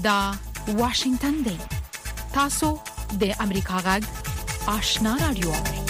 دا واشنگتن دی. تاسو د امریکا غږ آشنا رادیو.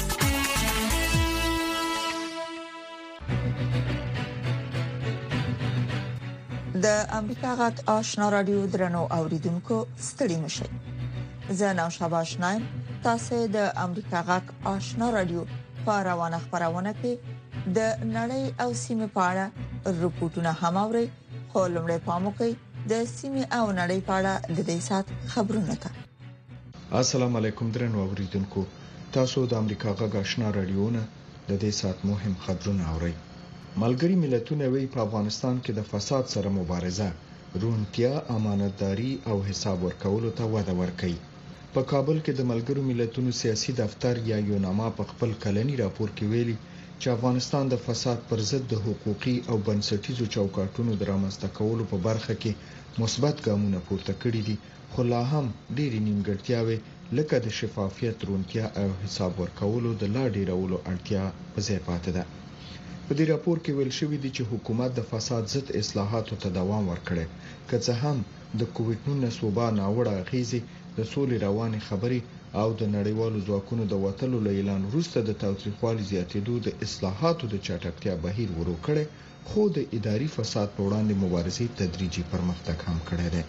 د امریکا غږ آشنا رادیو درنو اوریدونکو ستړي مشئ. زه نو شاباش نایم تاسو د امریکا غږ آشنا رادیو په روانه خبرونه کې د نړۍ او سیمه په اړه رپورټونه هم اورئ. خو لمړی پام وکړئ د سیمه او نړۍ په اړه د دې سات خبرونه ته. السلام علیکم درنو اوریدونکو، تاسو د امریکا غږ آشنا رادیو نه د دې سات مهم خبرونه اورئ. ملګری ملتونه وی په افغانستان کې د فساد سره مبارزه، روڼتیا، امانتداري او حساب ورکولو ته وده ورکوي. په کابل کې د ملګرو ملتونو سیاسي دفتر یا یوناما په خپل کلنی راپور کې ویلي چې افغانستان د فساد پر ضد د حقوقي او بنسټیزو چوکاټونو د رامنځته کولو په برخه کې مثبت ګامونه پورته کړي دي، خو لا هم ډېری نیمګړتیاوې لکه د شفافیت، روڼتیا او حساب ورکولو د لا ډیرولو اړتیا په ځای پاتې ده. په دې راپور کې ویل شوی دی چې حکومت د فساد ضد اصلاحاتو ته دوام ورکړي، که څه هم د کووډ-19 وبا ناوړه اغیزې د سولې روانې خبرې او د نړیوالو ځواکونو د وټلو اعلان وروسته د تاوتریخوالي زیاتېدو د اصلاحاتو د چټکتیا بهیر ورو کړي، خو د اداري فساد په وړاندې مبارزې تدریجي پرمختګ هم کړی دی.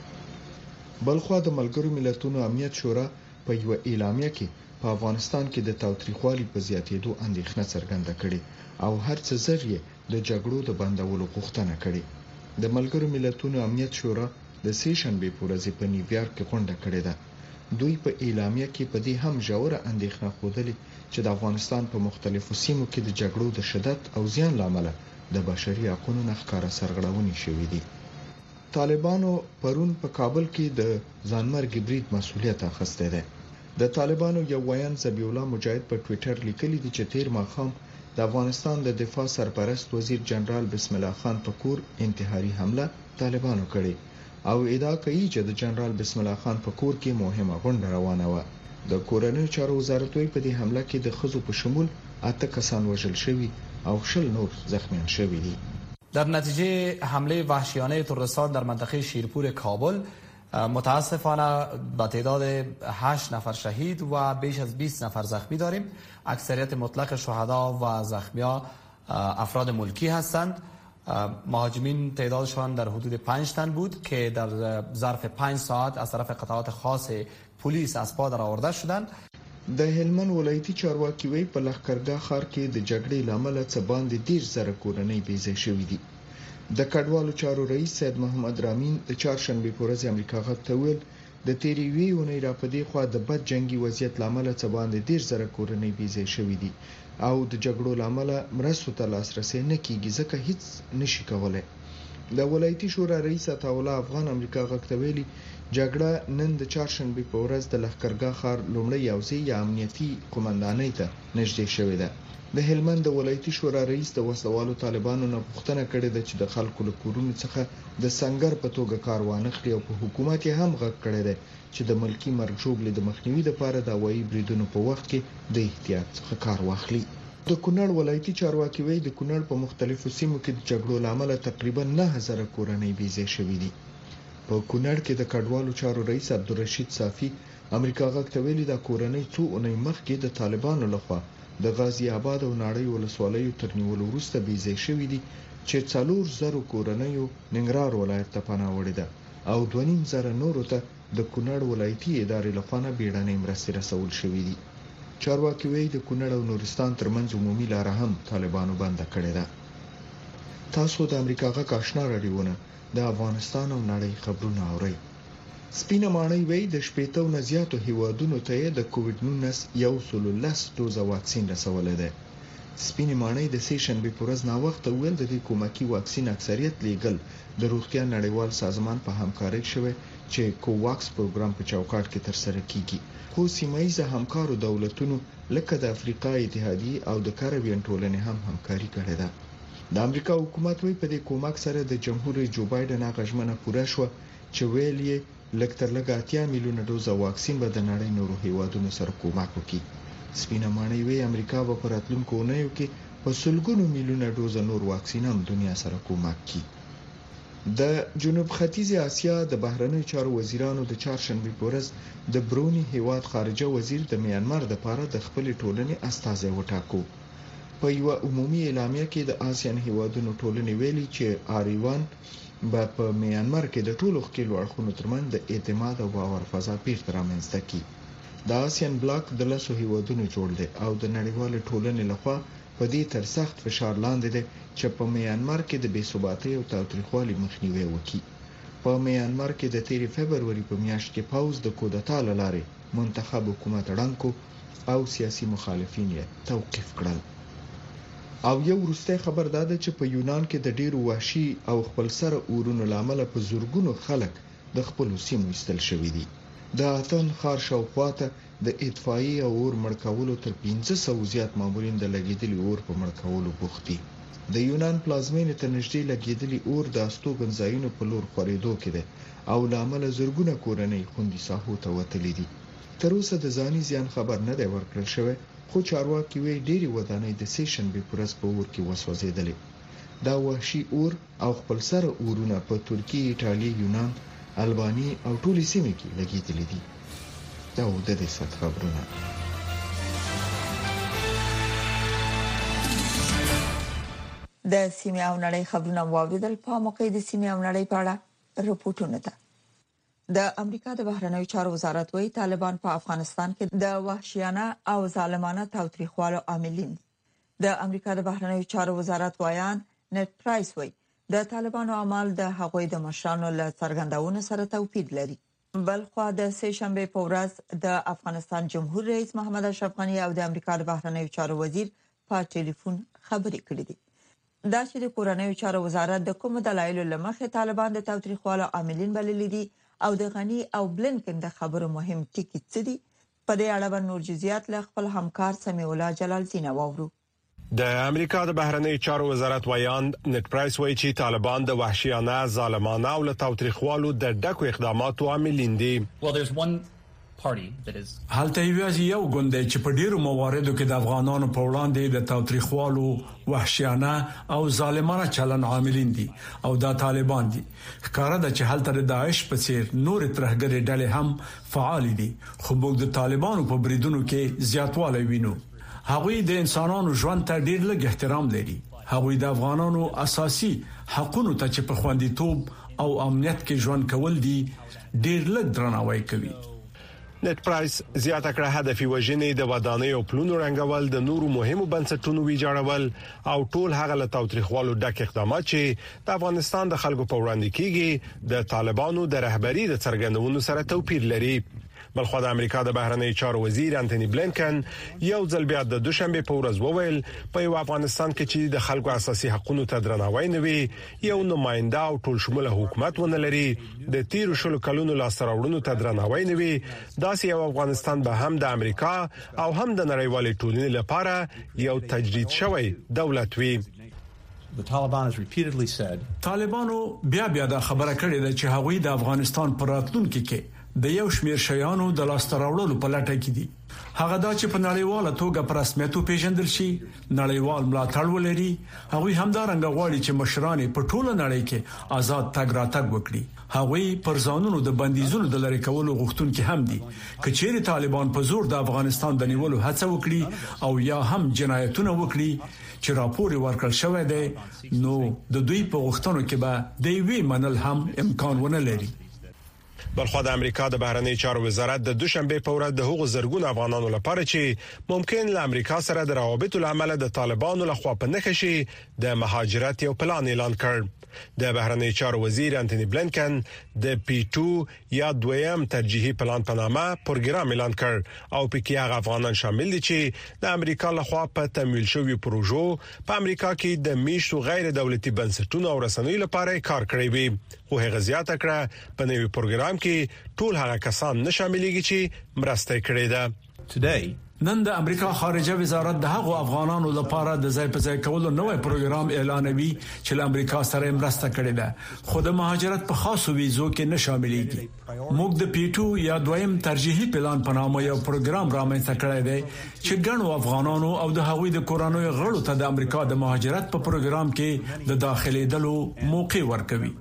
بلخوا د ملګرو ملتونو امنیت شورا په یو اعلامیه کې په افغانستان کې د تاوتریخوالي په زیاتېدو اندېښنه څرګنده کړې او هر څه ذریعہ د جګړو د بندولو غوښتنه کړې. د ملګرو ملتونو امنیت شورا د سې شنبې په ورځ په نیویارک کې غونډه کړې ده. دوی په اعلامیه کې په دې هم ژوره اندېښنه خوده چې د افغانستان په مختلفو سیمو کې د جګړو د شدت او زیان لامل د بشري حقوقو نښکاره سرغړونې شوې دي. طالبانو پرون په کابل کې د ځانمرګي برید مسؤلیت اخیسته ده. د طالبانو یو ویان ذبیح الله مجاهد په ټوئیټر لیکلی دی چې تیر ماښام د افغانستان د دفاع سرپرست وزیر جنرال بسم الله خان په کور انتحاري حمله طالبانو کړې او ادعا کوي چې د جنرال بسم الله خان په کور کې مهمه غونډه روانه و. د کورنیو چارو وزارت وی په دې حمله کې د خزو په شمول 8 کسان وژل شوي او 20 نور زخمیان شوي دي. در نتیجه حمله وحشیانه تروریستان در منطقه شیرپور کابل متاسفانه با تعداد 8 نفر شهید و بیش از 20 نفر زخمی داریم. اکثریت مطلق شهدا و زخمی‌ها افراد ملکی هستند. مهاجمین تعدادشان در حدود 5 تن بود که در ظرف 5 ساعت از طرف قطعات خاص پلیس از پا در آورده شدند. د هلمند ولایتي چارواکي وی په لښکرګاه ښار کې د جګړې لامل څه باندې 10,000 کورنۍ بیځای شوې دي. د کډوالو چارو رئیس سید محمد رامین د چهارشنبه په ورځ امریکا غږ ته ویل د تیری وی اونۍ را پدې خو د بد جنگي وضعیت لامل څه باندې 10,000 کورنۍ بیځای شوې دي او د جګړو لامل مرستو ته لاسرسي نه کیږي ځکه هیڅ نشي کولای. د ولایتي شورا رئیس عطاالله افغان امریکا غږ ته ویلي جګړه نن د چهارشنبه په ورځ د لښکرګاه ښار لومړی یوځای یا امنیتي قومندانۍ ته نږدې شوې ده. د هلمند د ولایتي شورا رئیس د وسلوالو طالبانو نه پوښتنه کړې ده چې د خلکو له کورونو څخه د سنگر په توګه کار وانخلي او په حکومت یې هم غږ کړی دی چې د ملکی مرګ ژوبلې د مخنیوي لپاره د هوایي بریدونو په وخت کې د احتیاط څخه کار واخلي. د کونړ ولایتي چارواکي وایي د کونړ په مختلفو سیمو کې د جګړو لامل تقریبا 9,000 کورنۍ بیځای شوې دي. په کونړ کې د کډوالو چارو رئیس عبدالرشید صافي امریکا غږ ته ویلي د کورنۍ څو اونۍ مخکې د طالبانو لخوا د غازی آباد او ناړۍ ولسوالیو تر نیولو وروسته بیځای شوې دي چې 4,000 کورنۍ ننګرهار ولایت ته پناه وړې ده او 2,500 نورو ته د کونړ ولایتي ادارې لخوا بیړنۍ مرستې رسول شوې دي. چارواکي وایي د کونړ او نورستان ترمنځ عمومي لار هم طالبانو بنده کړې ده. تاسو د امریکا غږ آشنا رادیو نه د افغانستان او نړۍ خبرونه اورئ. سپینه ماڼۍ وایي د 80 نه زیاتو هیوادونو ته د کووډ-19 110 ډوزه واکسین رسولې ده. سپینه ماڼۍ د سې شنبې په ورځ ناوخته ویل د دې کومکی واکسین اکثریت لیګل د روغتیا نړیوال سازمان په همکارۍ شوی چې کوواکس پروګرام په چوکاټ کې ترسره کیږي. خو سیمایي همکارو دولتونو لکه د افریقا اتحادیه او د کریبین ټولنې هم همکاري کړې ده. د امریکا حکومت وی په دې کومک سره د جمهور رئیس جو بایدن غږمنه پوره شو چې ویل یې لکتر لګ 80 میلیونه ډوزه واکسین به د نړۍ نورو هیوادونو سره کومک وکړي. سپینه ماڼۍ وی امریکا به په راتلونکو اونیو کې په سلګونو میلیونه ډوزه نور واکسین هم دنیا سره کومک کوي. د جنوب ختیځ اسیا د بهرنیو چارو وزیرانو د چهارشنبه په ورځ د برونی هیواد خارجه وزیر د میانمار د لپاره د خپل ټولنې استازی وټاکو. په یو عمومي اعلامیه کې د آسیان هیوادونو ټولنې ویلي چې آریوان په میانمار کې د ټولو ښکیلو اړخونو ترمنځ د اعتماد او باور فضا پیښه رامنځته کړي. د آسیان بلاک د 10 هیوادونو جوړ دی او د نړیوال ټولنې لخوا په دې تر سخت فشار لاندې دی چې په میانمار کې د بې ثباتۍ او تاوتریخوالي مخنیوي وکړي. په میانمار کې د 13 فبرवरी په میاشت کې پاوز د کودتا لارې منتخب حکومت ړنګ کو او سیاسي مخالفین یې توقيف کړل. او یو وروستی خبر داده چې په یونان کې د ډیرو وحشي او خپل سره اورونو لامل په زورګونو خلک د خپل سیمو ایستل شوی دي. د اتن خار شاوخواته د اطفائي او اور مړکولو تر 500 زیات مامورین د لګیدلي اور په مړکولو بوخت دي. د یونان پلازمینې ته نږدې لګیدلي اور د استوګنځایونو په لور خورېدو کې ده او لامل زورګونه کورنۍ خوندي ساحو ته وتلې دي. تر اوسه د ځاني زیان خبر نه دی ورکړل شوی، خو چارواکي وی ډېری ودانۍ د سیشنبه پر ورځ په اور کې وسوځېدلې. دا وحشي اور او خپل سره اورونه په ترکیه، ایټالیا، یونان، البانیا او ټولې سیمې کې لګیدلې دي. دا د دې ست خبرونه. د سیمې او نړۍ خبرونه واوریدل. په موقع د سیمې او نړۍ په اړه رپورټونه ده. د امریکا د بهرنیو چارو وزارت وایي طالبان په افغانستان کې د وحشیانه او ظالمانه تاوتریخوالو عاملین دي. د امریکا د بهرنیو چارو وزارت وایان نت پرایس وایي د طالبانو اعمال د هغوی د مشرانو له څرګندونو سره توپیر لري. بلخوا د سه شنبه په ورځ د افغانستان جمهور رئیس محمد اشرف غنی او د امریکا د بهرنیو چارو وزیر په ټلیفون خبرې کړې دي. دا چې د کورنیو چارو وزارت د کوم دلایلو لمخې طالبان د تاوتریخوالو عاملین بللي دي او د غنی او بلنکن د خبرو مهم ټکي څه دي، په دې اړه به نور جزئیات له خپل همکار سمیع الله جلال زینه واورو. د امریکا د بهرنیو چارو وزارت وایان نت پرایس وایي چې طالبان د وحشیانه، ظالمانه او تاوتریخوالو د ډکو اقداماتو عاملین دي. حالته یو ګوند چې په ډیرو مواردو کې د افغانانو په وړاندې د تاوتریخوالو، وحشیانه او ظالمانه چلن عاملین دي او دا طالبان دي. ښکارا ده چې حالته د داعش په څیر نور ترهګري ډلې هم فعال دي، خو موږ د طالبانو په بریدونو کې زیاتوالی وینو. هغوی د انسانانو ژوند ته ډیر لږ احترام لري. هغوی د افغانانو اساسي حقوقو ته چې په خوندیتوب او امنیت کې ژوند کول دي ډیر لږ درناوی کوي. نت پرایس زیاته کړه هدف وژنې د ودانیو پلونو رنګول، د نورو مهمو بنسټونو ویجاړول او ټول هغه له تاوتریخوالو ډک اقدامات چې د افغانستان د خلکو په وړاندې کیږي د طالبانو د رهبری د څرګندونو سره توپیر لري. بلخو د امریکا د بهرنیو چارو وزیر انټونی بلنکن یو ځل بیا د دوشنبه په ورځ وویل په افغانستان کې چې د خلکو اساسي حقوقو ته درناوی نه وي، یو نماینده او ټول شموله حکومت ونه لري، د تیر شلو کلونو لاسته ته درناوی نه وي، داسې یو افغانستان به هم د امریکا او هم د نړیوالې ټولنې لپاره یو تجدید شوی دولت وي. طالبانو بیا دا خبره کړې ده چې هغوی د افغانستان پر راتلونکي کې د یو شمیر شیانو د لاستراوړلو په لټه کې دي. هغه دا چې په نړیواله توګه په رسمیت پیژندل شي، نړیوال ملاتړ ولري. هغوی همدارنګه غواړي چې مشران په ټوله نړۍ کې آزاد تګ راتګ وکړي. هغوی پر ځانونو د بندیزونو د لری کولو غوښتونکي هم دي. کچېری طالبان په زور د افغانستان د نیولو هڅه وکړي او یا هم جنایتونه وکړي چې راپور ورکړل شوی دی، نو د دوی په غوښتنو کې به د وی منل هم امکان ونه لري. بلخو د امریکا د بهرنیو چارو وزارت د دوشنبه په ورځ د هغو زرګونو افغانانو لپاره چې ممکن له امریکا سره د روابطو لامل د طالبانو لخوا په نښه شي د مهاجرت یو پلان اعلان کړ. د بهرنیو چارو وزیر انټونی بلنکن د P2 یا دویم ترجیحي پلان په نامه پروګرام اعلان کړ او پکې هغه افغانان شامل دي چې د امریکا لخوا په تمویل شوی پروژو په امریکا کې د میشتو غیر دولتي بنسټونو او رسنیو لپاره کار کړی وي. خو هغه زیاته کړه په نوي پروګرام کې ټول هغه کسان نشاملېږي چې مرسته کړې ده. نن د امریکا خارجه وزارت د هغو افغانانو لپاره د ځای په ځای کولو نوې پروګرام اعلانوي چې له امریکا سره مرسته کړې ده، خو د مهاجرت په خاصو ویزو کې نشاملېږي. موږ د P2 یا دویم ترجیحي پلان په نامه یو پروګرام رامنځته کړی دی چې ګڼو افغانانو او د هغوی د کورنیو غړو ته د امریکا د مهاجرت په پروګرام کې د داخلي دلو موقع ورکوي.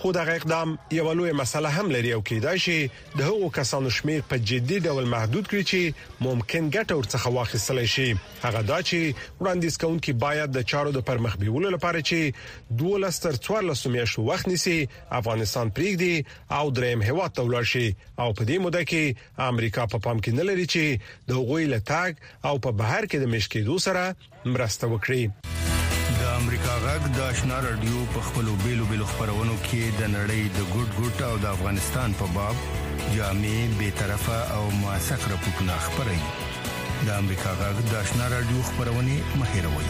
خو دغه اقدام یو لوی مسله هم لري او کېدای شي د هغو کسانو شمیر په جدي ډول محدود کړي چې ممکن ګټه ورڅخه واخیستل شي. هغه دا چې وړاندیز کوونکي باید د چارو د پرمخ بیولو لپاره چې 12 تر 14 میاشتو وخت نیسي افغانستان پریږدي او دریم هیواد ته ولاړ شي او په دې موده کې امریکا په پام کې نه لري چې د غوی لټاګ او په بهر کې د مشکېدو سره مرسته وکړي. د امریکا غږ د آشنا رادیو په خپلو بیلو خبرونو کې د نړۍ د ګډ او د افغانستان په باب جامع به طرفه او موثق راپورونه خبري. د امریکا غږ د آشنا رادیو خبرونه مهیروي.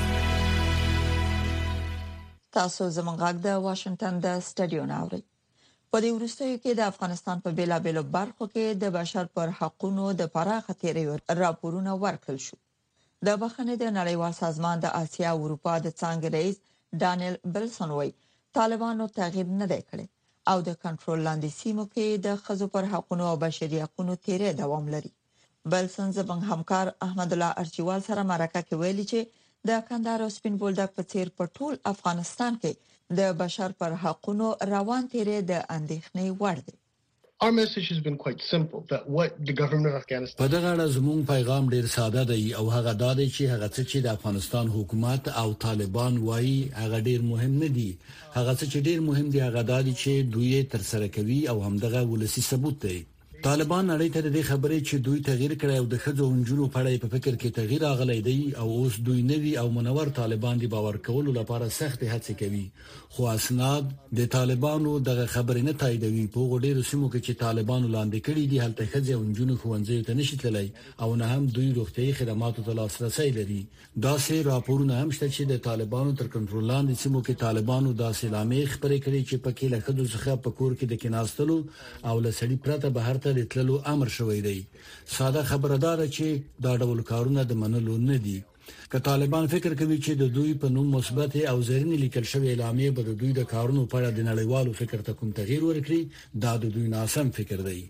تاسو زموږ غږ د واشنگټن د سټډیو ناوړي. په دې وروستیو کې د افغانستان په بیلابېلو برخو کې د بشر پر حقوقو د پراخه تیریو راپورونه ورکړل شو. د بخښنې د نړیوال سازمان د آسیا او اروپا د څنګه رئیس ډانیل بلسن وایي طالبانو تغییر نه دی کړی او د کنټرول لاندې سیمو کې د ښځو پر حقوقو او بشري حقوقو تیری دوام لري. بلسن زموږ همکار احمد الله ارچیوال سره مرکه کې ویلي چې د کندهار او سپین بولدک په څیر په ټول افغانستان کې د بشر پر حقوقو روان تیری د اندېښنې وړ دی. Our message has been quite simple that what the government of Afghanistan په دغه اړه زموږ پیغام ډیر ساده دی او هغه دا دی چې هغه څه چې د افغانستان حکومت او طالبان وایي هغه ډیر مهم نه دي. هغه څه چې ډیر مهم دی هغه دا دی چې دوی تر سره کوي او همدغه ولسی ثبوت دی. طالبان نړۍ ته د خبرې چې دوی تغییر کړی او د خځو انجونو په اړه په فکر کې تغییر راغلی دی او اوس دوی نوي او منور طالبان دی باور کولو لپاره سخت هڅې کوي. خو اسناد د طالبانو دغه خبرې نه تاییدوي. په غوډیرو سیمو کې چې طالبانو لاندې کړي دي هلته خځې او انجونو ښوونځي ته نشي تللی او نه هم دوی روغتيایي خدماتو ته لاسرسي لري. دا سه راپورونه هم شته چې د طالبانو تر کنټرول لاندې سیمو کې طالبانو داسې لامې خبرې کړي چې پکې له خځو څخه په کور کې د کیناستلو او له سړي پرته بهر ته د تللو امر شوی دی. ساده خبره ده چې دا ډول کارونه د منلو نه دي. که طالبان فکر کوي چې د دوی په نوم مثبت او زرینی لیکل شوی اعلامیه به د دوی د کارونو په اړه د نړیوالو فکر ته کوم تغییر ورکړي دا د دوی ناسم فکر دی.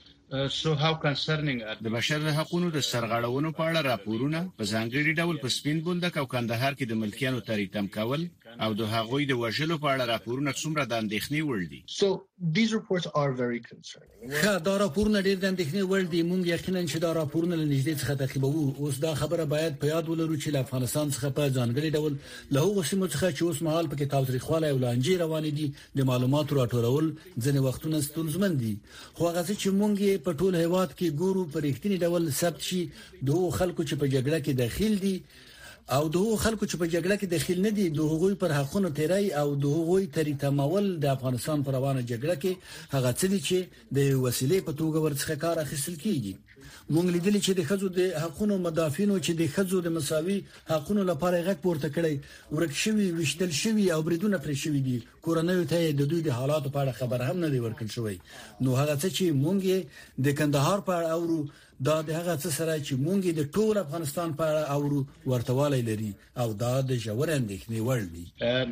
د بشر د حقوقو د سرغړونو په اړه راپورونه په ځانګړي ډول په سپین بولدک او کندهار کې د ملکیانو تریتم کول او د هغوی د وژلو په اړه راپورونه څومره د اندېښنې وړ دي. So these reports are very concerning. دا راپورونه ډېر د اندېښنې وړ دي. موږ یقینا چې دا راپورونه له نږدې څخه تعقیبوو. اوس دا خبره باید په یاد ولرو چې افغانستان څخه په ځانګړي ډول له هغو سیمو څخه چې اوس مهال پکې تاوتریخواله او لانجې روانې دي د معلوماتو راټولول ځینې وختونه ستونزمن دي. خو هغه چې موږ په ټول هیواد کې ګورو په رښتینی ډول ثبت شي د خلکو چې په جګړه کې داخل دي او د خلکو چې په جګړه کې داخل نه دي د هغوی پر حقوقو تیری او د هغوی تریتمول د افغانستان پر روانه جګړه کې هغه څه دي چې د وسیلې په توګه ورڅخه کار اخیستل کیږي. مونږ لیدل چې د خځو د حقوقو مدافعینو چې د خځو د مساوي حقوقو لپاره غږ پورته کړي ورک شوی وشتل شوی او بریدونه پر شوی دي. کورنۍ ته د دوی د حالاتو په اړه خبر هم نه دی ورکړل شوی. نو هغه څه چې مونږ د کندهار په اړه اورو دا د هغه څه سره چې مونږ د ټول افغانستان په اړه اورو ورتوالی لري او دا د ژور اندېښنې وړ دي.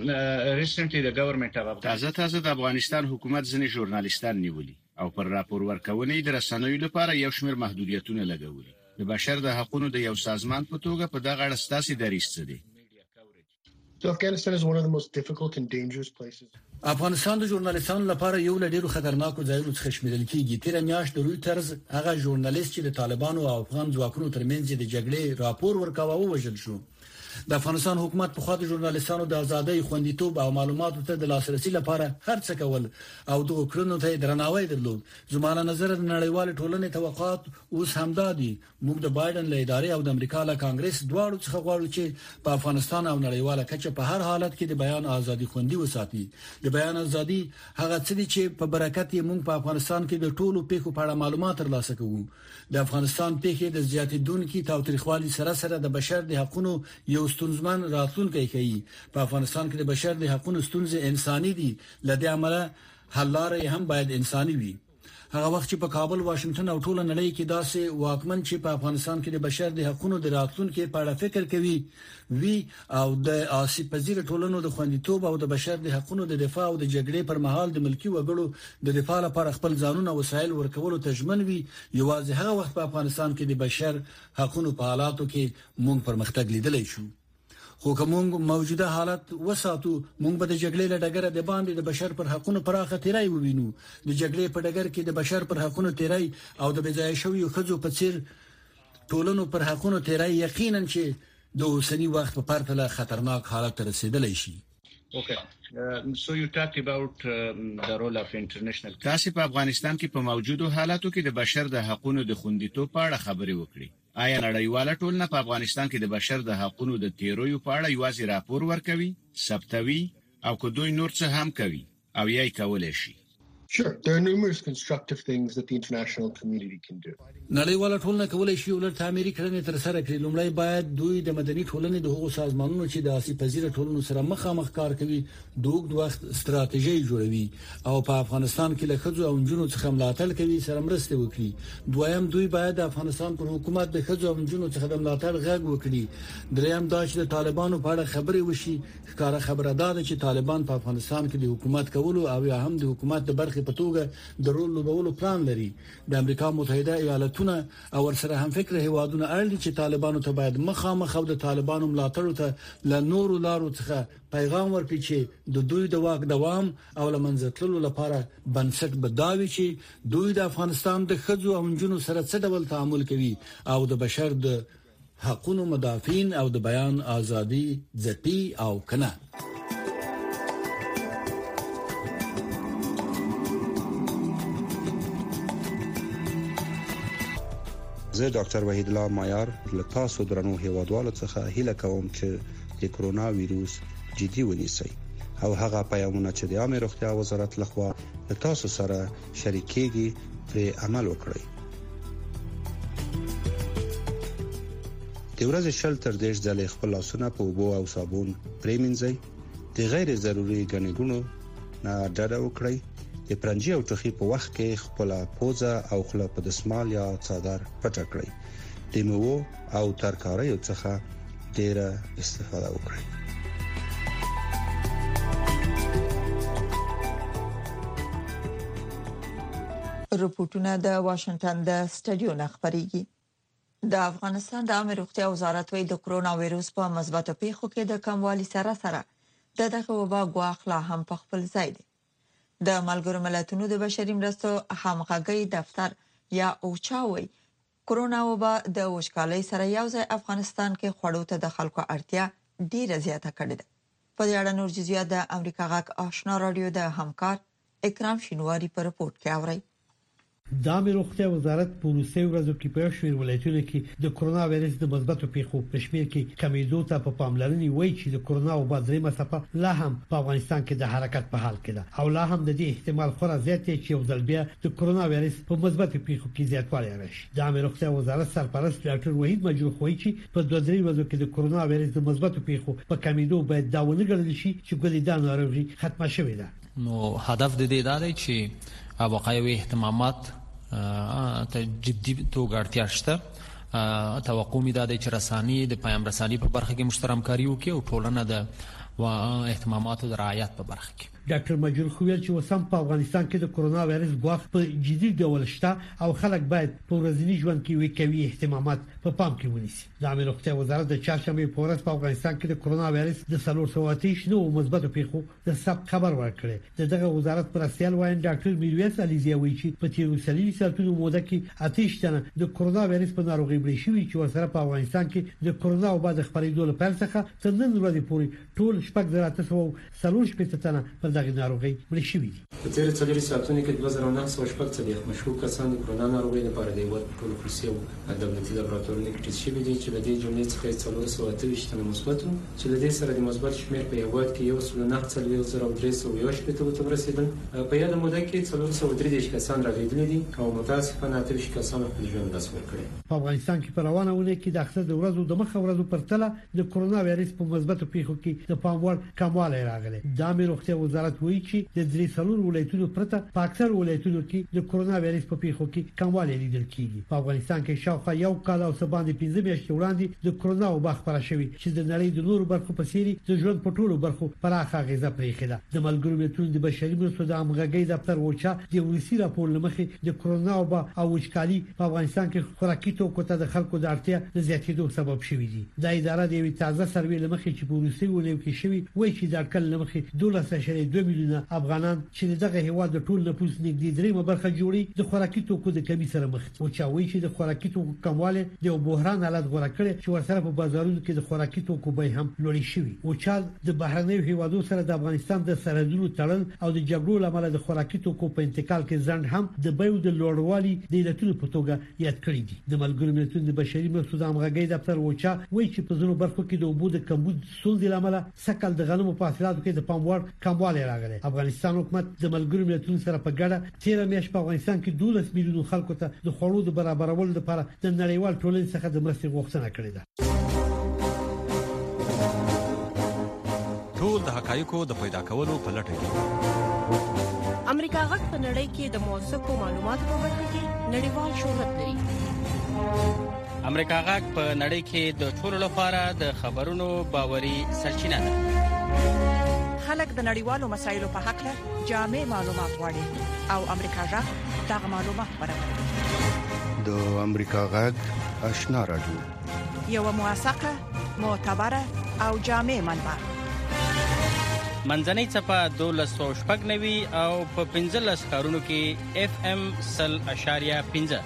تازه د افغانستان حکومت ځینې ژورنالیستان نیولي او پر راپور ورکونې د رسنیو لپاره یو شمېر محدودیتونه لګولي. د بشر د حقوقو د یو سازمان په توګه په دغه اړه ستاسو دریځ څه دی؟ Afghanistan is one of the most difficult and dangerous places. افغانستان د ژورنالیستانو لپاره یو له ډیرو خطرناکو ځایونو څخه شمیرل کیږي. تیر میاشت د رویټرز هغه ژورنالیست چې د طالبانو او افغان ځواکونو ترمنځ د جګړې راپور ورکاوه وژل شو. د افغانستان حکومت په خوا د ژورنالیستانو د ازادۍ خوندیتوب او معلوماتو ته د لاسرسي لپاره هر څه کول او د کړنو ته درناوی درلود. زموږ نظر د نړیوال ټولنې توقعات اوس همدا دي. موږ د بایدن له ادارې او د امریکا له کانګرس دواړو څخه غواړو چې په افغانستان او نړیواله کچه په هر حالت کې د بیان ازادي خوندي وساتي. د بیان ازادي هغه څه دي چې په برکت یې موږ په افغانستان کې د ټولو پیښو په اړه معلومات ترلاسه کوو. د افغانستان پیښې د زیاتېدونکو تاوتریخوالي سره د بشر د حقوقو یو ستونزمن راتلونکی کوي. په افغانستان کې د بشر د حقوقو ستونزې انساني دي. لدې عمله حل لارې هم باید انساني وي. هغه وخت چې په کابل، واشنگټن او ټوله نړۍ کې داسې واکمن چې په افغانستان کې د بشر د حقوقو د راتلونکو په اړه فکر کوي وی او د آسیب پذیر ټولنو د خوندیتوب او د بشر د حقوقو د دفاع او د جګړې پر مهال د ملکی وګړو د دفاع لپاره خپل ځانونه وسایل ورکولو تضمن وي، یوازې هغه وخت په افغانستان کې د بشر حقوقو په حالاتو کې موږ پرمختګ لیدلی شو. خو کوم موجوده حالت وساتو موږ به د جګړې له ډګره د باندې د بشر پر حقوقو پراخه تیرای ووینو. د جګړې په ډګر کې د بشر پر حقوقو تیرای او د بځای شوی خزو په څیر ټولنو پر حقوقو تیرای یقینا چې د اوسنی وخت په پرتله خطرناک حالت رسیدلی شي. Okay. So you talked about the role of international. تاسو په افغانستان کې په موجودو حالاتو کې د بشر د حقوقو د خوندیتوب په اړه خبرې وکړي. آیا نړیواله ټولنه په افغانستان کې د بشر د حقوقو د تیرویو په اړه یوازې راپور ورکوي، ثبتوي او که دوی نور څه هم کوي او یې کولای شي؟ Sure, there are numerous constructive things that the international community can do. نړیواله ټولنه کولای شي ولر تعمیري کړنې تر سره کړي. لومړی باید دوی د مدني ټولنې د حقوقو سازمانونو چې د آسیب پذیر ټولنو سره مخامخ کار کوي د اوږد وخت ستراتیژي جوړوي او په افغانستان کې له خځو او نجونو څخه ملاتړ کوي سره مرسته وکړي. دویم دوی باید د افغانستان پر حکومت د خځو او نجونو څخه د ملاتړ غږ وکړي. دریم دا چې د طالبانو په اړه خبرې وشي. ښکاره خبره ده چې طالبان په افغانستان کې د حکومت کولو او یا هم د حکومت د برخې په توګه د رول لوبولو پلان لري. د امریکا متحده ایالاتونه او ورسره هم فکر هیوادونه اړ دي چې طالبانو ته باید مخامخ او د طالبانو ملاتړ ته له نورو لارو څخه پیغام ورکړي چې د دوی د واک دوام او لمنځه تللو لپاره بنسټ بداوي چې دوی د افغانستان د خځو او نجونو سره څه ډول تعامل کوي او د بشر د حقوقو مدافعین او د بیان ازادي ځپي او کنه. زه ډاکټر وحید الله مایار له تاسو درنو هیوادوالو څخه هیله کوم چې د کرونا وایروس جدي ونیسئ او هغه پیغامونه چې د عامه روغتیا وزارت لخوا له تاسو سره شریکېږي پر عمل وکړئ. د ورځې شل تر 10 ځله خپل لاسونه په اوبو او صابون پرېمنځئ. د غیر ضروري ګڼې ګوڼو نه ډډه وکړئ. د پرنجي او ټوخي په وخت کې خپل پوزه او خوله په دسمال یا څادر پټ کړئ. د میوو او ترکاریو څخه ډیره استفاده وکړئ. رپورټونه د واشنگټن د سټډیو نه خبريږي. د افغانستان د عامه روغتیا وزارت وایي د کرونا وایروس په مثبت پیښو کې د کموالي سره دغه وبا غواخ لا هم په خپل ځای دی. د ملګرو ملتونو د بشري مرستو همغږي دفتر یا اوچاوي کرونا وبا د وشکالۍ سره یوځای افغانستان کې خوړو ته د خلکو اړتیا ډیره زیاته کړې ده. په دې اړه نور جزئیات د امریکا غاک آشنا رادیو د همکار اکرام شینواری په رپورت کې اوري. د عامه روغتیا وزارت په روسي ورځو کې په شمېر ولایتونو کې د کرونا وایرس د مثبتو پیښو په شمېر کې کمیدو ته په پاملرنې وایي چې د کرونا وبا درېمه څپه لا هم په افغانستان کې د حرکت په حال کې ده او لا هم د دې احتمال خورا زیات دی چې یو ځل بیا د کرونا وایرس په مثبتو پیښو کې زیاتوالی راشي. د عامه روغتیا وزارت سرپرست ډاکټر وحید مجروح وایي چې په 2-3 ورځو کې د کرونا وایرس د مثبتو پیښو په کمیدو باید دا ونه ګڼل شي چې ګولې دا ناروغي ختمه شوې ده. نو هدف د دې دی چې واقعي اهتمامات ته جدي توګه اړتیا شته. توقع مې ده چې رساني د پیام رساني په برخه کې مشترک همکاري وکړي او ټولنه د اهتماماتو د رعایت په برخه کې. ډاکټر مجروح ویل چې وسم په افغانستان کې د کرونا وایرس غواخ په جدي ډول شته او خلک باید په ورځني ژوند کې وکوي اهتمامات په پام کې ونیسي. د عامه روغتیا وزارت د چهارشنبه په ورځ په افغانستان کې د کرونا وایرس د 430 نو مثبتو پیښو د ثبت خبر ورکړي. دغه وزارت پر اسیال وایي ډاکټر میرویس علیزی وایي چې په تیرو سلیمي ساتونو موده کې آتش تنه د کرونا وایرس په ناروغي بلی شوی چې ورسره په افغانستان کې د کرونا وبا د خبرېدو لپاره څخه تر نن ورځې پورې ټول 6,340 تنه په دغه ناروغي بلی شوی دي. په تیرو سلیمي ساتونو کې 2940 مشکوک کسان د کرونا ناروغي لپاره د یو ټول روسیې دولتي لابراتوارونو کې تشخیص شوی دي چې د دې جملې څخه 428 تنه مثبت چې د دې سره د مثبت شمېر په هیواد کې 1,930 ته ورسېدل. په یاد موده کې 430 کسان راغلي دي او متاسفانه 30 کسان خپل ژوند لاس ورکړي. په افغانستان کې په روانه ونه کې د اخر د ورځو د مخه ورځو پرتله د کرونا وایرس په مثبتو پیښو کې د پام وړ کموالی راغلی. د عامه روغتیا وزارت وزارت وایي چې د درې څلور ولایتونو پرته په اکثر ولایتونو کې د کرونا وایرس په پیښو کې کموالی لیدل کیږي. په افغانستان کې شاوخوا یو کال او څه باندې 15 میاشتې وړاندې د کرونا وبا خپره شوې چې د نړۍ د نورو برخو په څیر د ژوند په ټولو برخو پراخه اغیزه پرېښې ده. د ملګرو ملتونو د بشري مرستو د همغږۍ دفتر اوچا د روسي راپور لمخې د کرونا وبا او وچکالي په افغانستان کې خوراکي توکو ته د خلکو د اړتیا د زیاتېدو سبب شوې دي. د اداره د یوې تازه سروې لمخې چې په روسي ولایت کې شوی وایي چې د اټکل لمخې 12.2 میلیونه افغانان چې دغه هیواد د ټول نفوس نږدې دریمه برخه جوړي د خوراکي توکو د کمی سره مخ دي. اوچا وایي چې د خوراکي توکو کموالی د بحران حالت غوړه کړي چې ورسره په بازارونو کې د خوراکي توکو بیه هم لوړې شوې. اوچا د بهرنیو هیوادونو سره د افغانستان د سرحدونو تړل او د جګړو لامل د خوراکي توکو په انتقال کې ځند هم د بیو د لوړوالي د علتونو په توګه یاد کړی دي. د ملګرو ملتونو د بشري مرستو د همغږۍ دفتر اوچا وایي چې په ځینو برخو کې د اوبو د کمبود ستونزې لامل سکل د غنمو په حاصلاتو کې د پام وړ کموالی راغلی. افغانستان حکومت د ملګرو ملتونو سره په ګډه 13 میاشتې په افغانستان کې 12 میلیون خلکو ته د خوړو د برابرولو لپاره د نړیوال ټولنې څخه د مرستې غوښتنه کړې ده. ټول د حقایقو د پیدا کولو په لټه کې امریکا غږ په نړۍ کې د موثقو معلوماتو په برخه کې نړیوال شهرت لري. امریکا غږ په نړۍ کې د ټولو لپاره د خبرونو باوري سرچینه ده. خلک د نړیوالو مسایلو په حق له جامع معلومات غواړي او امریکا غږ دغه معلومات برابروي. د امریکا غږ آشنا رادیو یو موثقه، معتبره او جامع منبع. منځنۍ چپه 1290 او په 15 کارونو کې FM 100.5.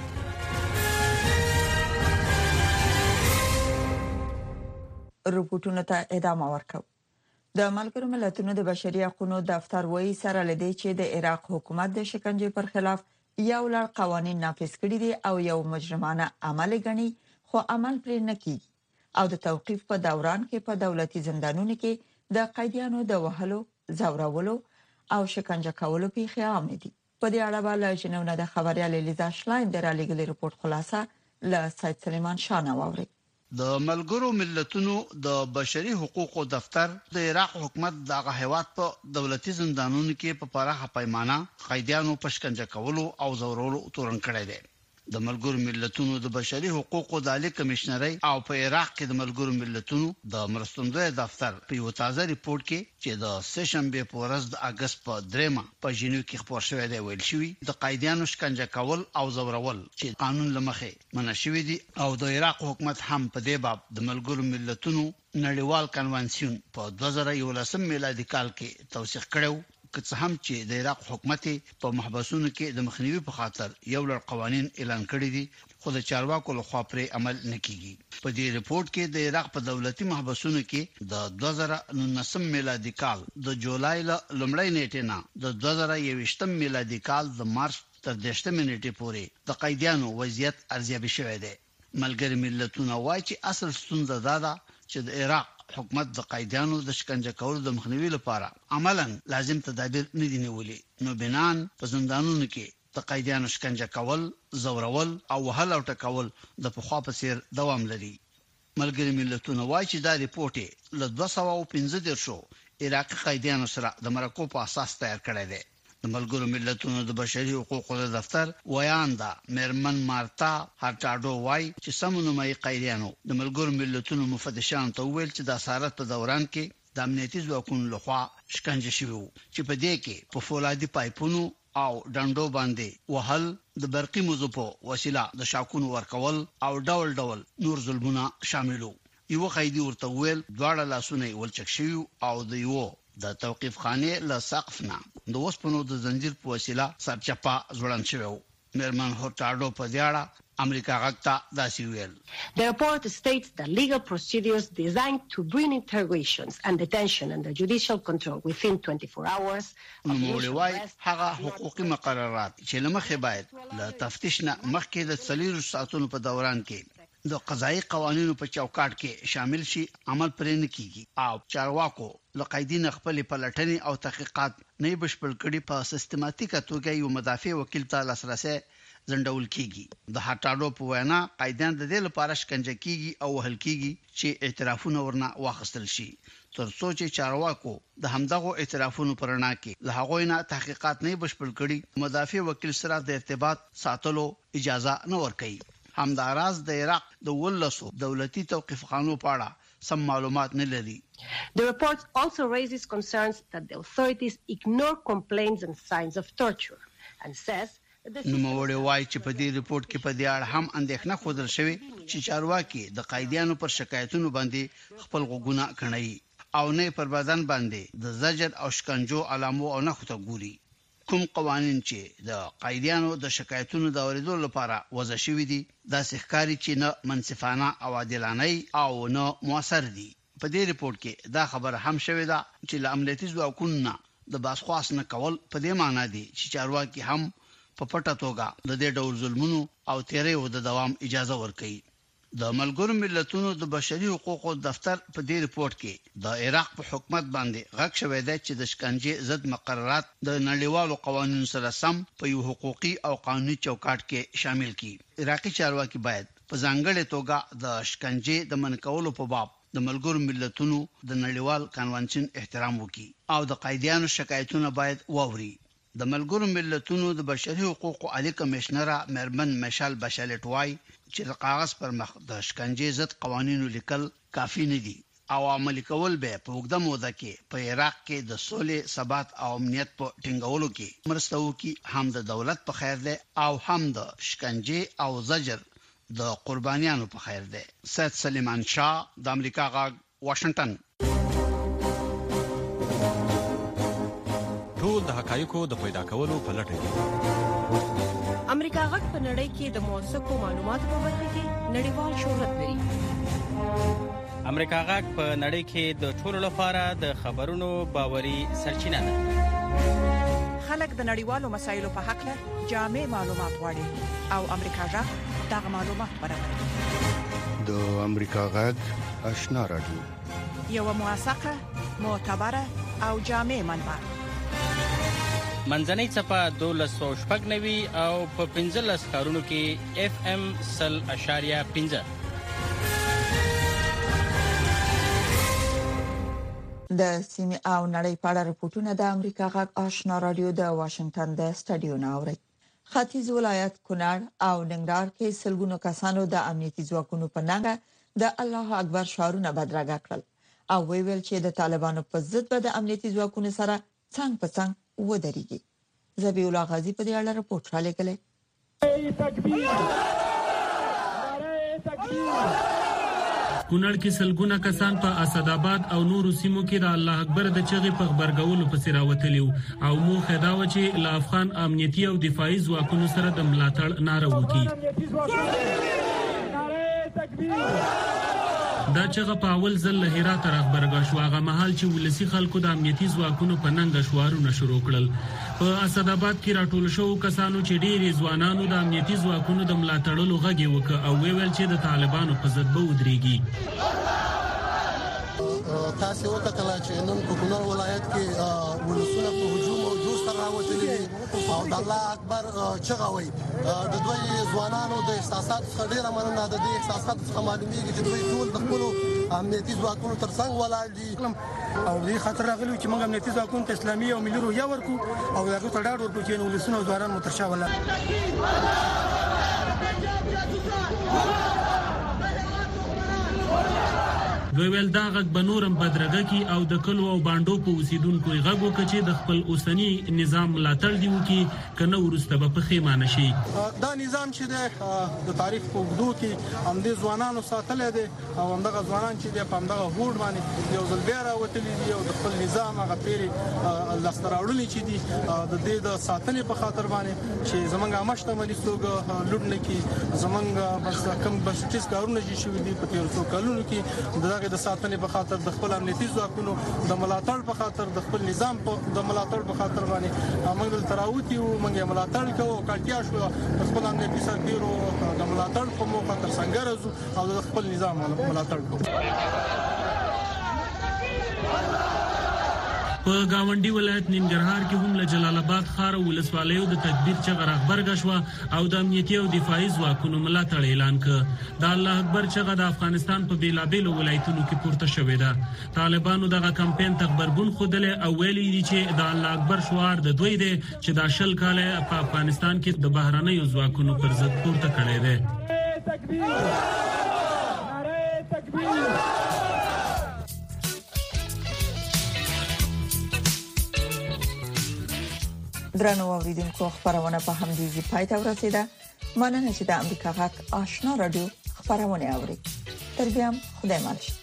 رپورټونو ته ادامه ورکوي. د ملګرو ملتونو د بشري حقوقو دفتر وایي سره لدی چې د عراق حکومت د شکنجې پر خلاف یو لړ قوانين نافذ کړي دي او یو مجرمانه عمل غني خو عمل پرې نه کیږي او د توقيف په دوران کې په دولتي زندانونو کې د قیدیانو د وهلو، زورولو او شکنجه کولو پیښې عام دي. په دې اړه بل جنونه د خبريال لیزا شلاین د رالیګل ریپورت خلاصه ل سید سلیمان شاه نووري. د ملګرو ملتونو د بشري حقوقو دفتر د عراق حکومت دغه هیواد په دولتي زندانونو کې په پراخه پیمانه قیدیانو په شکنجه کولو او زورولو تورن کړی دی. د ملګرو ملتونو د بشري حقوقو د عالی کمشنري او په عراق کې د ملګرو ملتونو د مرستندوی دفتر په یو تازه ریپورت کې چې د سهشنبه په ورځ د اگست په 3 په جنیو کې خبر شوی دی ویل شوی د قیدیانو شکنجه کول او زورول چې قانون لمخې منع شوی دی او د عراق حکومت هم په دې باب د ملګرو ملتونو نړیوال کنوانسیون په 2011 میلادي کال کې توثیق کړو. که څه هم چې د عراق حکومت په محبسونو کې د مخنیوي په خاطر یو لړ قوانين اعلان کړی دي خو د چارواکو لخوا پرې عمل نه کیږي. په دې ریپورت کې د عراق په دولتي محبسونو کې د 2019 میلادي کال د جولای لومړۍ نیټه نه د 2021 میلادي کال د مارچ تر 10 نیټې پورې د قیدیانو وضعیت ارزیابي شوې ده. ملګری ملتونه وايي چې اصل ستونزه دا ده چې د عراق حکومت د قیدیانو د شکنجه کولو د مخنیوي لپاره عملاً لازم تدابیر نه دي نیولي. نو بنان په زندانونو کې د قیدیانو شکنجه کول، زورول او وهل او ټکول د پخوا په څیر دوام لري. ملګری ملتونه وايي چې دا ریپورت له 215 عراقي قیدیانو سره د مرکو په اساس تیار کړی دی. د ملګرو ملتونو د بشري حقوقو دفتر ویاندا مرمن مارتا هارټاډو وايي چې سمونمای قیدیانو د ملګرو ملتونو مفتشان ته ویل چې د اسارت په دوران کې د امنیتي ځواکونو لخوا شکنجه شوی چې په دې کې په فولادي پایپونو او ډنډو باندې وهل، د برقي موزو وسیله د شاکونو ورکول او ډول ډول نور ظلمونه شاملو. یو قیدی ورته ویل دواړه لاسونه ولچک شوی او د یو د توقيف خانه له سقف نه د وسپنو د زنجیر په وسیله سرچپا ځوړن شوی. مرمن هورټاډو په دیاړه امریکا غږ داسې ویل. The report states that legal procedures designed to bring interrogations and detention under judicial control within 24 hours. نوموړي هغه حقوقي مقررات چې لمخې باید له تفتیش نه مخکې د 4 ساعتونو په دوران کې د قضایي قوانینو په چوکاټ کې شامل شي عمل پرې نه کیږي او چارواکو لقیدین خپل پلټنې او تحقیقات نه بشپړ کړي. په سیستماتیکه توګه یو مدافع وکیل ته لاسرسي زندول کیږي د هټاډو په وینا قیدیان د دې لپاره شکنجه کیږي او وهل کیږي چې اعترافونه ورنه واخیستل شي ترڅو چې چارواکو د همدغه اعترافونو پرنا کې له هغوی نه تحقیقات نه بشپړ کړي مدافع وکیل سره د ارتباط ساتلو اجازه نه ورکړي همداراز د عراق د ولسو دولتي توقيف خانو په اړه سم معلومات نه لري. The report also raises concerns that the authorities ignore complaints and signs of torture and says نوموړی وایي چې په دې ریپورت کې په دې اړه هم اندېښنه خوندل شوې چې چارواکي د قایدیانو پر شکایتونو باندې خپل غوګونه کړنی او نه پر بدن باندې د زجر او شکنجو علامو او نه خته ګوري کوم قوانين چې د قایدیانو د شکایتونو د اوریدلو لپاره وضع شوي دي دا ښکاري چې نه منصفانه او عادلانه او نه موثر دي. په دې ریپورت کې دا خبره هم شوې ده چې له امنیتي ځواکونو د باسخواس نه کول په دې معنی دي چې چارواکي هم په پټه توګه د دې ډول ظلمونو او تیریو د دوام اجازه ورکړي. د ملګرو ملتونو د بشري حقوقو دفتر په دې ریپورت کې د عراق په حکومت باندې غږ شوی دی چې د شکنجې ضد مقررات د نړیوالو قوانینو سره سم په یو حقوقي او قانوني چوکاټ کې شامل کړي. عراقي چارواکي باید په ځانګړې توګه د شکنجې د منکولو په باب د ملګرو ملتونو د نړیوال کنوانسیون احترام وکړي او د قایدیانو شکایتونه باید واوري. د ملګرو ملتونو د بشري حقوقو عالی کمشنره مرمن مشال بشالټ وای چې د کاغذ پر مخ د شکنجې ضد قوانینو لیکل کافي نه دي او عملي کول به په وګړه موده کې په عراق کې د سولې ثبات او امنیت په ټینګولو کې مرسته وکړي هم د دولت په خیر ده او هم د شکنجې او زجر د قربانیانو په خیر ده. سید سلیمان شاه د امریکا غاګ واشنگټن. ټول د حقایقو د پیدا کولو په لټه کې امریکا غټ په نړۍ کې د موثقو معلوماتو په برخه کې نړیوال شهرت لري. امریکا غټ په نړۍ کې د ټولو لپاره د خبرونو باوري سرچینه ده. خلک د نړیوالو مسایلو په حق له جامع معلومات غواړي او امریکا غټ دغه معلومات برابروي. د امریکا غټ آشنا رادیو یو موثقه معتبره او جامع منبع منځنۍ صفه 1290 او په 15 کارونو کې FM 100.5 د سیمه او نړۍ په اړه راپورټونه د امریکا غږ آشنا رادیو د واشنگټن د سټډیو ناوړي. ختیځ ولایت کونړ او ننګرهار کې سلګونو کسانو د امنیتي ځواکونو په ننګه د الله اکبر شعارونه بدرګه کړل او ویل چې د طالبانو په ضد به د امنیتي ځواکونو سره څنګ په څنګ ودرېږي. زبی الله غازی په دې اړه راپورټ را لګلې. کونړ کې سلګونه کسان په اسداباد او نورو سیمو کې د الله اکبر د چغې په خبرګولو پسې راوتلیو او موخه دا و چې ل افغان امنیتي او دفاعي ځواکونو سره د ملاتړ ناره وکړي. دا چغه په اول ځل له هرات راغبرګا شو هغه محل چې ولسی خلکو د امنیتي ځواکونو په ننګ شوارونه شروع کړل. په اسداباد کې راټول شو کسانو چې ډېری ځوانانو د امنیتي ځواکونو د ملاتړلو غږ وکړ او ویل چې د طالبانو په ضد به ودرېږي. تاسو وکړه چې نن په کونړ ولایت کې ولسونه په هجوم او جوش سره راوتلي او د الله اکبر چغوي د دوی ځوانانو د احساسات څخه ډیره مننه ده. د احساسات څخه معلومیږي چې دوی ټول د خپل امنیتي ځواکونو ترڅنګ ولاړ دي او دې خطر راغلی چې موږ امنیتي ځواکونو ته اسلامي او ملي روحیه ورکو او هغه ته ډاډ ورکړو چې ولسونه او ځوانان مترشا ولاړ. ویل دا غږ بنورم بدرګه کی او د کلو او باندو په اوسیدونکو غږ وکړي چې د خپل اوسنی نظام ملاتړ دی وکي کنه ورسته به پخېمانه شي. دا نظام چې د تاریخ په وګړو کې هم د ځوانانو ساتل دي او همدغه ځوانان چې د پامدغه هوډ باندې یو ځل بیا راوتلي دي او د خپل نظام هغه پیری لاستراوړل چې دي د دې د ساتنې په خاطر باندې چې زمونږه مشتملي څوګه لوډنه کې زمونږه بس کم بسټیس کارونه چې شوي دي په 1300 کلونو کې د ساتنې په خاطر د خپل امنیتي ځواکونو د ملاتړ په خاطر د خپل نظام د ملاتړ په خاطر باندې موږ د تراوتی او موږ ملاتړ کوو کړتیا شو د خپل امنیتي سرتیرو د ملاتړ په موخه تر څنګه راځو او د خپل نظام ملاتړ کوو. په گاونډي ولایت ننګرهار کې هم له جلال آباد ښار ولسوالیو د تکبیر چغه راغبرګه شو او د امنیتي او دفاعي ځواکونو ملاتړ اعلان کړ. د الله اکبر چغه د افغانستان په بیلابیلو ولایتونو کې پورته شوې ده. طالبانو دغه کمپاین تخبرګون خوده او ویلي دي چې د الله اکبر شعار د دوی دی چې د شل کاله په افغانستان کې د بهرنیو ځواکونو پر ضد پورته کړي دي. درنو اوریدونکو خبرونه په همدې ځای پای ته ورسیده. مننه چې د امریکا غږ آشنا رادیو خبرونه اوري. تر بیا خدای مل.